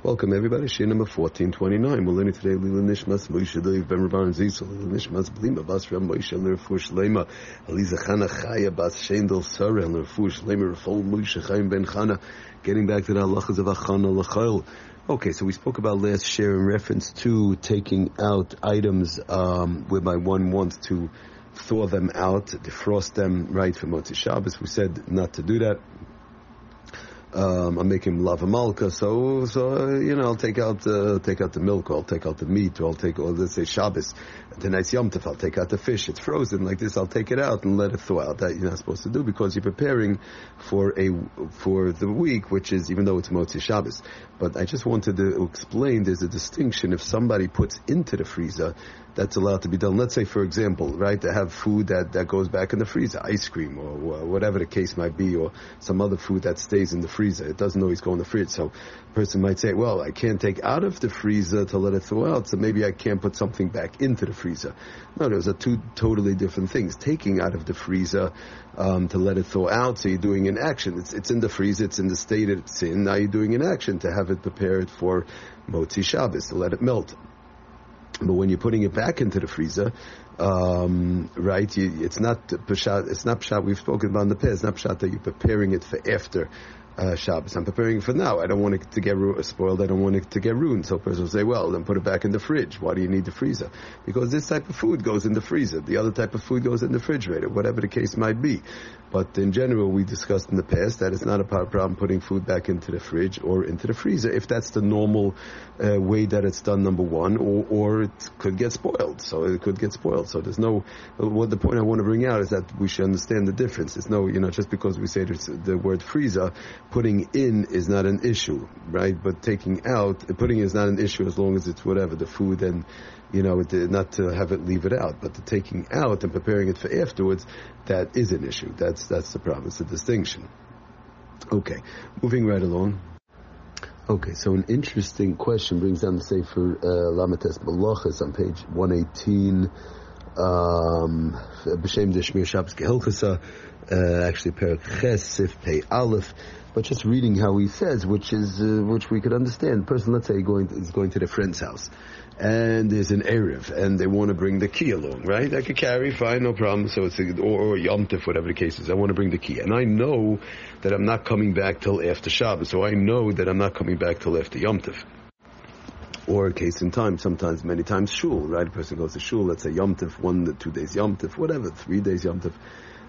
Welcome everybody, Shir number 1429. We're learning today Lila Nishmas Moshe Doiv Ben Rabar and Zisel, Lila Nishmas Blima Bas Ram Moshe Lerfu Shlema, Eliza Chana Chaya Bas Shendel Sarah Lerfu Shlema Rafol Moshe Chaim Ben Chana. Getting back to the halachas of Achana L'Chayil. Okay, so we spoke about last share in reference to taking out items whereby one wants to thaw them out, defrost them, right, for Motzi Shabbos. We said not to do that. I'm making lava malka, so I'll take out the milk, or I'll take out the meat, or let's say Shabbos, tonight's Yom Tov, I'll take out the fish. It's frozen like this. I'll take it out and let it thaw out. That you're not supposed to do because you're preparing for the week, which is, even though it's Motzi Shabbos. But I just wanted to explain there's a distinction. If somebody puts into the freezer, that's allowed to be done. Let's say, for example, right, they have food that goes back in the freezer, ice cream or whatever the case might be, or some other food that stays in the freezer. It doesn't always go in the fridge. So a person might say, well, I can't take out of the freezer to let it thaw out, so maybe I can't put something back into the freezer. No, those are two totally different things. Taking out of the freezer to let it thaw out, so you're doing an action. It's in the freezer, it's in the state it's in. Now you're doing an action to have it prepared for Motzi Shabbos, to let it melt. But when you're putting it back into the freezer, right, it's not pshat. It's not pshat. We've spoken about in the past. It's not pshat that you're preparing it for after Shabbos. I'm preparing it for now. I don't want it to get spoiled. I don't want it to get ruined. So a person will say, well, then put it back in the fridge. Why do you need the freezer? Because this type of food goes in the freezer. The other type of food goes in the refrigerator, whatever the case might be. But in general, we discussed in the past that it's not a problem putting food back into the fridge or into the freezer if that's the normal way that it's done, number one, or it could get spoiled. So it could get spoiled. So there's no, what the point I want to bring out is that we should understand the difference. It's no, just because we say there's the word freezer, putting in is not an issue, right? But putting is not an issue as long as it's whatever, the food, and, not to have it leave it out. But the taking out and preparing it for afterwards, that is an issue. That's the problem. It's a distinction. Okay, moving right along. Okay, so an interesting question brings down the Sefer Lamates Malachas on page 118. B'Shem Deshmir Shabbos Gehilchasa, actually Perek Ches Sif Pei Aleph. But just reading how he says, which we could understand. The person, let's say, is going to their friend's house, and there's an Erev, and they want to bring the key along, right? I could carry, fine, no problem. So it's or Yom Tov, whatever the case is. I want to bring the key, and I know that I'm not coming back till after Shabbos, so I know that I'm not coming back till after Yom Tov. Or a case in time, sometimes, many times, shul, right? A person goes to shul, let's say Yom Tov, 1 2 days Yom Tov, whatever, 3 days Yom Tov.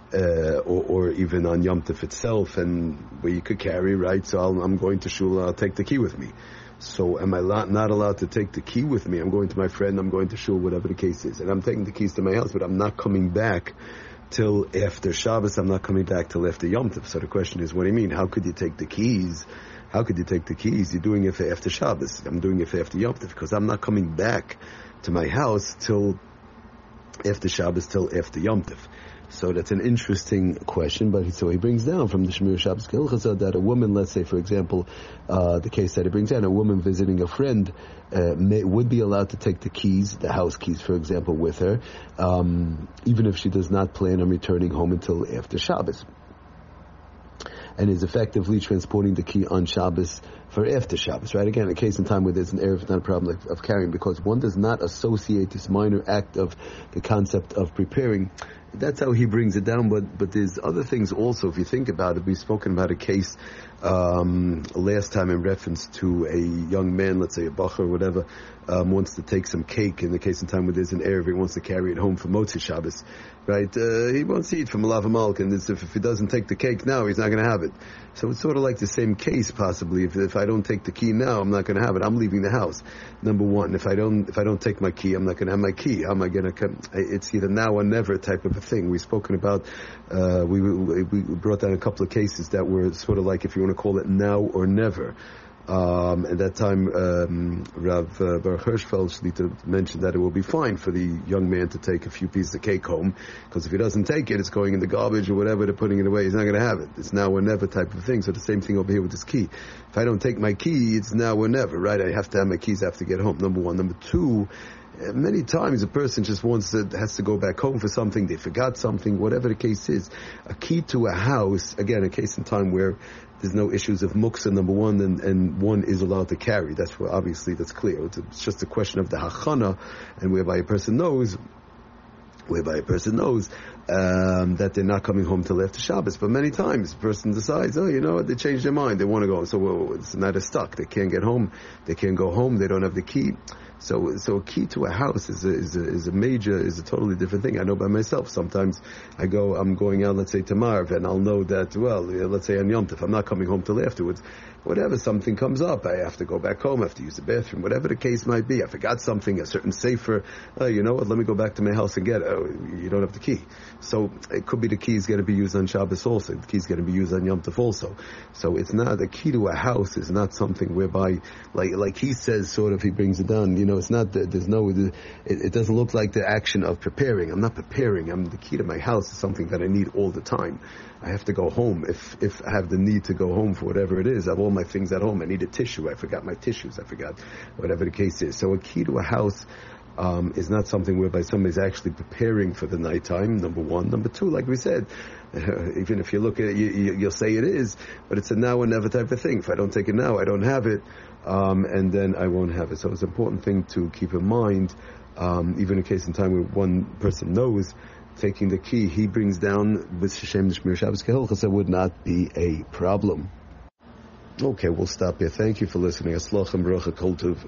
Or even on Yom Tov itself, and where you could carry, right? So I'm going to shul, I'll take the key with me. So am I not allowed to take the key with me? I'm going to my friend, I'm going to shul, whatever the case is. And I'm taking the keys to my house, but I'm not coming back till after Shabbos. I'm not coming back till after Yom Tov. So the question is, what do you mean? How could you take the keys? How could you take the keys? You're doing it for after Shabbos. I'm doing it for after Yom Tov, because I'm not coming back to my house till after Shabbos, till after Yom Tov. So that's an interesting question, but so he brings down from the Shemir Shabbos Gehilchasa that a woman, let's say, for example, the case that he brings down, a woman visiting a friend would be allowed to take the keys, the house keys, for example, with her, even if she does not plan on returning home until after Shabbos, and is effectively transporting the key on Shabbos for after Shabbos, right? Again, a case in time where there's an Erev, not a problem of carrying, because one does not associate this minor act of the concept of preparing. That's how he brings it down, but there's other things also. If you think about it, we've spoken about a case last time in reference to a young man, let's say a bacher or whatever, wants to take some cake. In the case in time where there's an Erev, he wants to carry it home for Motzi Shabbos, right? He won't see it from Lava Malk, and if he doesn't take the cake now, he's not going to have it. So it's sort of like the same case, possibly. If I don't take the key now, I'm not going to have it. I'm leaving the house. Number one, if I don't take my key, I'm not going to have my key. How am I going to come? It's either now or never type of a thing. We've spoken about, we brought down a couple of cases that were sort of like, if you want to call it now or never. At that time, Rav Baruch Hirschfeld Shlita mentioned that it will be fine for the young man to take a few pieces of cake home, because if he doesn't take it, it's going in the garbage or whatever, they're putting it away, he's not going to have it. It's now or never type of thing. So the same thing over here with this key. If I don't take my key, it's now or never, right? I have to have my keys, I have to get home, number one. Number two, Many times a person just has to go back home for something, they forgot something, whatever the case is. A key to a house, again, a case in time where there's no issues of muksa, number one, and one is allowed to carry. That's where, obviously, that's clear. It's just a question of the hachana, and whereby a person knows that they're not coming home till after Shabbos. But many times, the person decides, they changed their mind, they want to go. So it's not a stuck. They can't get home. They can't go home. They don't have the key. So a key to a house is a totally different thing. I know by myself. Sometimes I'm going out, let's say to Marv, and I'll know that, let's say on Yom Tov, I'm not coming home till afterwards. Whatever, something comes up, I have to go back home, I have to use the bathroom, whatever the case might be. I forgot something, a certain sefer. You know what? Let me go back to my house and get it. You don't have the key. So it could be the key is going to be used on Shabbos also. The key is going to be used on Yom Tov also. So it's not, the key to a house is not something whereby, like he says, sort of, he brings it down. It's not, it doesn't look like the action of preparing. I'm not preparing. The key to my house is something that I need all the time. I have to go home if I have the need to go home for whatever it is. I have all my things at home. I need a tissue. I forgot my tissues. I forgot whatever the case is. So a key to a house is not something whereby somebody's actually preparing for the nighttime, number one. Number two, like we said, even if you look at it, you'll say it is, but it's a now and never type of thing. If I don't take it now, I don't have it, and then I won't have it. So it's an important thing to keep in mind, even in case in time where one person knows, taking the key, he brings down with Shem Shmir Shabbos Kehilchasa would not be a problem. Okay, we'll stop here. Thank you for listening. Aslachem Baruch Kol Tov.